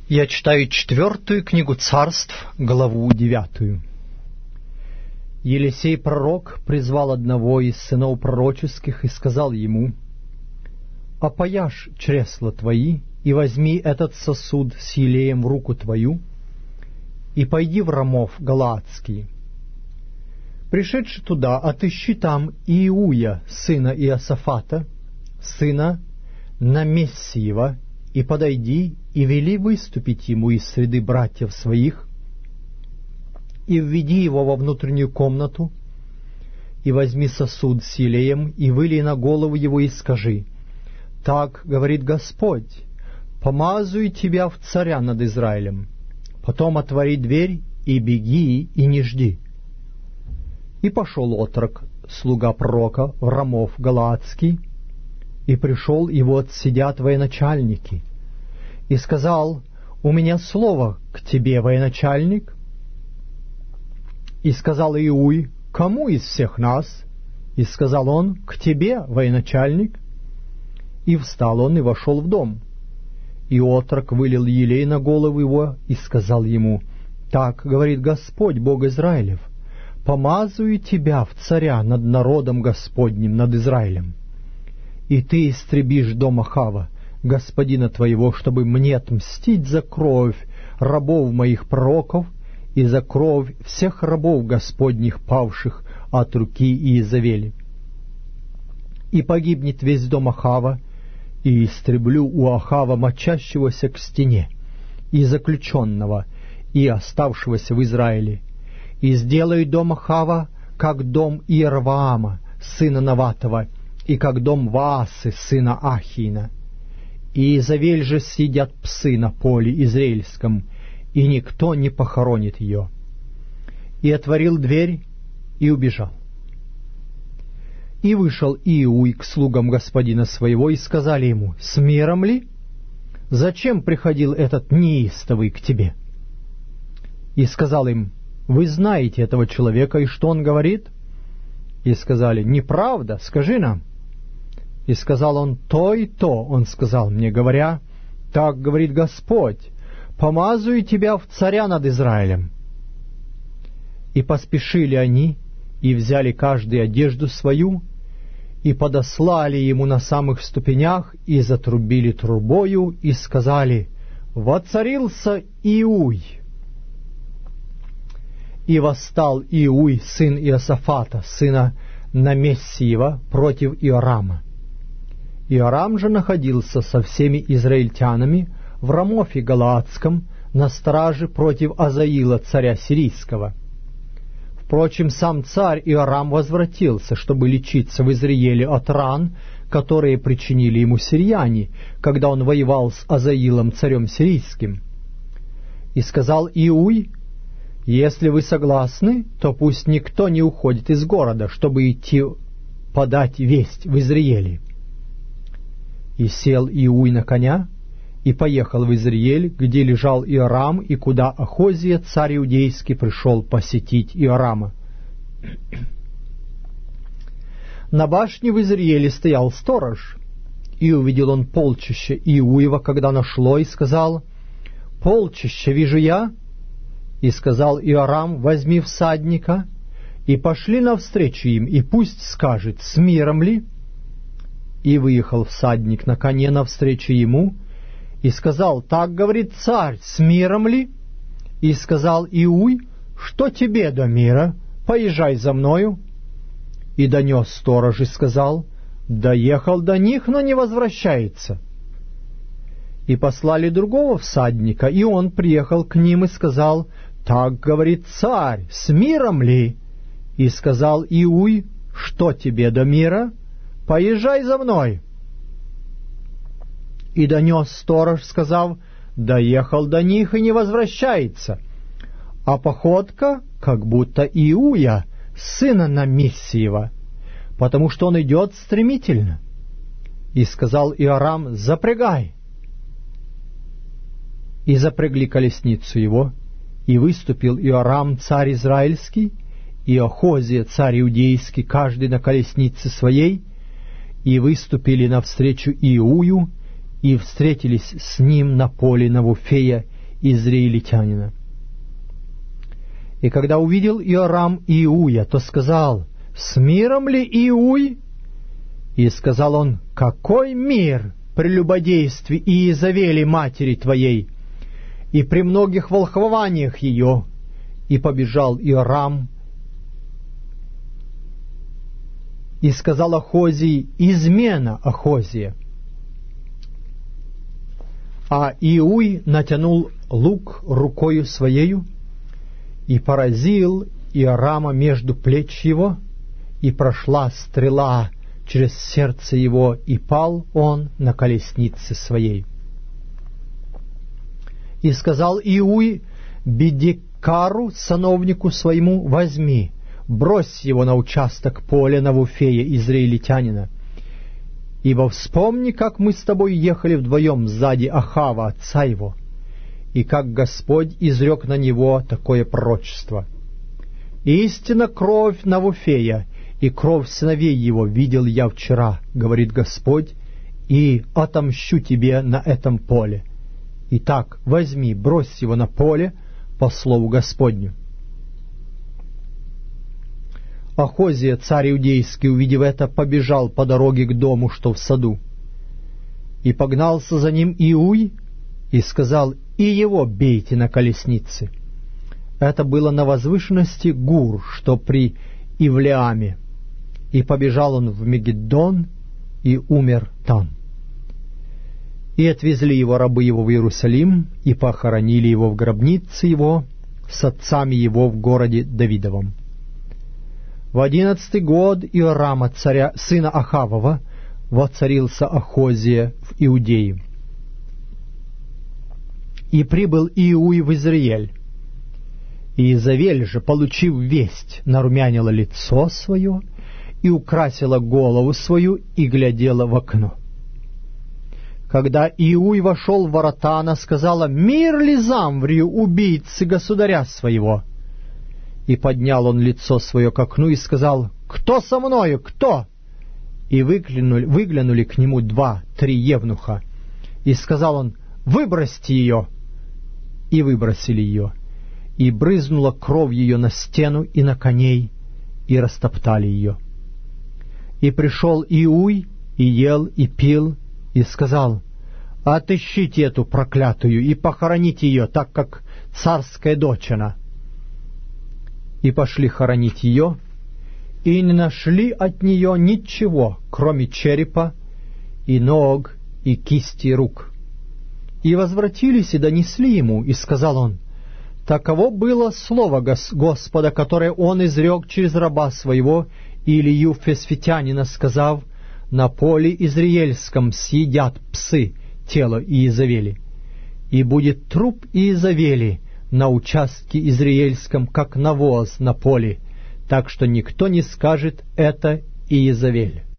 Я читаю 4 книгу Царств, главу 9. Елисей пророк призвал одного из сынов пророческих и сказал ему: «Опояшь чресла твои и возьми этот сосуд с елеем в руку твою и пойди в Рамов Галаадский. Пришедши туда, отыщи там Иуя, сына Иосафата, сына Намессиева, и подойди, и вели выступить ему из среды братьев своих, и введи его во внутреннюю комнату, и возьми сосуд с елеем, и вылей на голову его, и скажи: так говорит Господь, помазую тебя в царя над Израилем. Потом отвори дверь, и беги, и не жди». И пошел отрок, слуга пророка, в Рамов Галаадский, и пришел, и вот сидят военачальники, и сказал: «У меня слово к тебе, военачальник». И сказал Иуй: «Кому из всех нас?» И сказал он: «К тебе, военачальник». И встал он и вошел в дом. И отрок вылил елей на голову его и сказал ему: «Так говорит Господь, Бог Израилев, помазую тебя в царя над народом Господним, над Израилем. И ты истребишь дом Ахава, господина твоего, чтобы мне отмстить за кровь рабов моих пророков и за кровь всех рабов Господних, павших от руки Иезавели. И погибнет весь дом Ахава, и истреблю у Ахава мочащегося к стене, и заключенного, и оставшегося в Израиле, и сделаю дом Ахава, как дом Иерваама, сына Наватова, и как дом Ваасы, сына Ахиина. И Иезавель же съедят псы на поле израильском, и никто не похоронит ее». И отворил дверь, и убежал. И вышел Иуй к слугам господина своего, и сказали ему: «С миром ли? Зачем приходил этот неистовый к тебе?» И сказал им: «Вы знаете этого человека, и что он говорит?» И сказали: «Неправда, скажи нам». И сказал он: «То и то он сказал мне, говоря: так говорит Господь, помазую тебя в царя над Израилем». И поспешили они, и взяли каждый одежду свою, и подослали ему на самых ступенях, и затрубили трубою, и сказали: «Воцарился Иуй». И восстал Иуй, сын Иосафата, сына Намессиева, против Иорама. Иорам же находился со всеми израильтянами в Рамофе Галаадском на страже против Азаила, царя сирийского. Впрочем, сам царь Иорам возвратился, чтобы лечиться в Израиле от ран, которые причинили ему сирияне, когда он воевал с Азаилом, царем сирийским. И сказал Иуй: «Если вы согласны, то пусть никто не уходит из города, чтобы идти подать весть в Израиле». И сел Иуй на коня, и поехал в Израиль, где лежал Иорам, и куда Ахозия, царь иудейский, пришел посетить Иорама. На башне в Израиле стоял сторож, и увидел он полчище Иуева, когда нашло, и сказал: «Полчище вижу я». И сказал Иорам: «Возьми всадника, и пошли навстречу им, и пусть скажет, с миром ли». И выехал всадник на коне навстречу ему, и сказал: «Так говорит царь, с миром ли?» И сказал Иуй: «Что тебе до мира? Поезжай за мною». И донес сторож и сказал: «Доехал до них, но не возвращается». И послали другого всадника, и он приехал к ним и сказал: «Так говорит царь, с миром ли?» И сказал Иуй: «Что тебе до мира? Поезжай за мной». И донес сторож, сказав: «Доехал до них и не возвращается, а походка, как будто Иуя, сына Намессиева, потому что он идет стремительно». И сказал Иорам: «Запрягай». И запрягли колесницу его, и выступил Иорам, царь израильский, и Ахозия, царь иудейский, каждый на колеснице своей, и выступили навстречу Иую, и встретились с ним на поле Навуфея, израильтянина. И когда увидел Иорам Иуя, то сказал: «С миром ли, Иуй?» И сказал он: «Какой мир при любодействе Иезавели матери твоей, и при многих волхвованиях ее?» И побежал Иорам, и сказал Ахозии: «Измена Ахозия». А Иуй натянул лук рукою своею и поразил Иорама между плеч его, и прошла стрела через сердце его, и пал он на колеснице своей. И сказал Иуй Бедекару, сановнику своему: «Возьми, брось его на участок поля Навуфея, израильтянина. Ибо вспомни, как мы с тобой ехали вдвоем сзади Ахава, отца его, и как Господь изрек на него такое пророчество. Истинно кровь Навуфея и кровь сыновей его видел я вчера, говорит Господь, и отомщу тебе на этом поле. Итак, возьми, брось его на поле по слову Господню». Ахозия, царь иудейский, увидев это, побежал по дороге к дому, что в саду. И погнался за ним Иуй, и сказал: «И его бейте на колеснице». Это было на возвышенности Гур, что при Ивлеаме. И побежал он в Мегиддон, и умер там. И отвезли его рабы его в Иерусалим, и похоронили его в гробнице его с отцами его в городе Давидовом. В 11-й год Иорама, царя, сына Ахавова, воцарился Ахозия в Иудее. И прибыл Иуй в Израиль. И Иезавель же, получив весть, нарумянила лицо свое и украсила голову свою и глядела в окно. Когда Иуй вошел в ворота, она сказала: «Мир ли Замврию, убийцы государя своего?» И поднял он лицо свое к окну и сказал: «Кто со мною? Кто?» И выглянули к нему 2-3 евнуха. И сказал он: «Выбросьте ее!» И выбросили ее. И брызнула кровь ее на стену и на коней, и растоптали ее. И пришел Иуй, и ел, и пил, и сказал: «Отыщите эту проклятую и похороните ее, так как царская дочь она». И пошли хоронить ее, и не нашли от нее ничего, кроме черепа и ног и кисти рук. И возвратились и донесли ему, и сказал он: «Таково было слово Господа, которое он изрек через раба своего Илию Фесфитянина, сказав: на поле Израильском съедят псы тело Иезавели, и будет труп Иезавели на участке Израильском, как навоз на поле, так что никто не скажет: это Иезавель».